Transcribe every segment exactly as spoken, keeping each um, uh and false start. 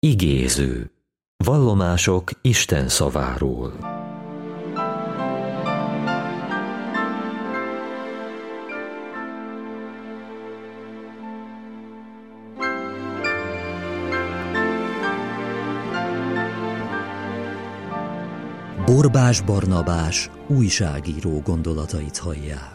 Igéző. Vallomások Isten szaváról. Borbás Barnabás újságíró gondolatait hallják.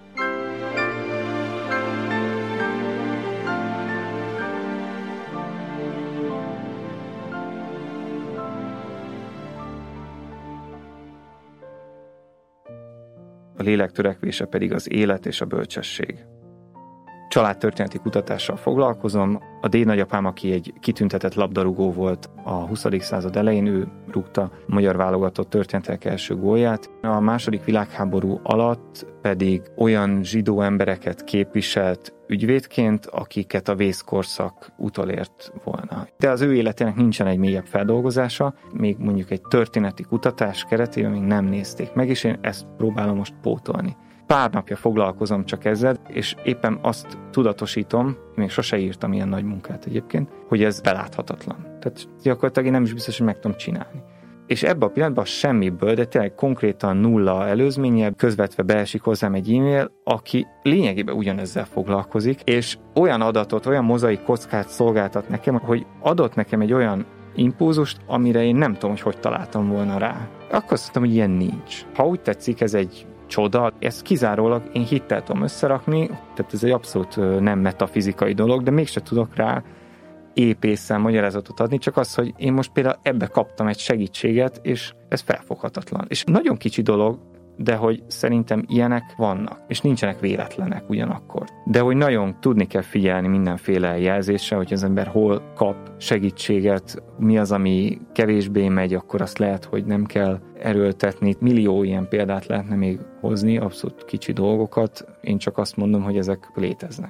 A lélek törekvése pedig az élet és a bölcsesség. Családtörténeti kutatással foglalkozom. A dédnagyapám, aki egy kitüntetett labdarúgó volt a huszadik század elején, ő rúgta a magyar válogatott történetek első gólját. A második világháború alatt pedig olyan zsidó embereket képviselt ügyvédként, akiket a vészkorszak utolért volna. De az ő életének nincsen egy mélyebb feldolgozása, még mondjuk egy történeti kutatás keretében még nem nézték meg, és én ezt próbálom most pótolni. Pár napja foglalkozom csak ezzel, és éppen azt tudatosítom, még sose írtam ilyen nagy munkát egyébként, hogy ez beláthatatlan. Tehát gyakorlatilag én nem is biztos, hogy meg tudom csinálni. És ebben a pillanatban semmiből, de tényleg konkrétan nulla előzménye, közvetve beesik hozzám egy e-mail, aki lényegében ugyanezzel foglalkozik, és olyan adatot, olyan mozaik kockát szolgáltat nekem, hogy adott nekem egy olyan impulzust, amire én nem tudom, hogy hogy találtam volna rá. Akkor azt mondtam, hogy ilyen nincs. Ha úgy tetszik, ez egy csoda, ezt kizárólag én hittel tudom összerakni, tehát ez egy abszolút nem metafizikai dolog, de mégse tudok rá épészen magyarázatot adni, csak az, hogy én most például ebbe kaptam egy segítséget, és ez felfoghatatlan. És nagyon kicsi dolog, de hogy szerintem ilyenek vannak, és nincsenek véletlenek ugyanakkor. De hogy nagyon tudni kell figyelni mindenféle jelzésre, hogy az ember hol kap segítséget, mi az, ami kevésbé megy, akkor azt lehet, hogy nem kell erőltetni. Millió ilyen példát lehetne még hozni, abszolút kicsi dolgokat. Én csak azt mondom, hogy ezek léteznek.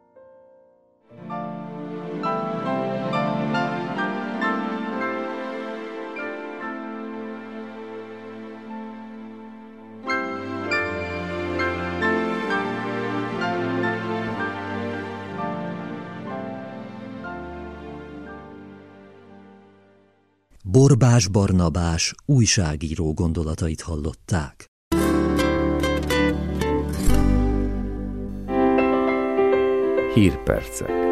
Borbás Barnabás újságíró gondolatait hallották. Hírpercek.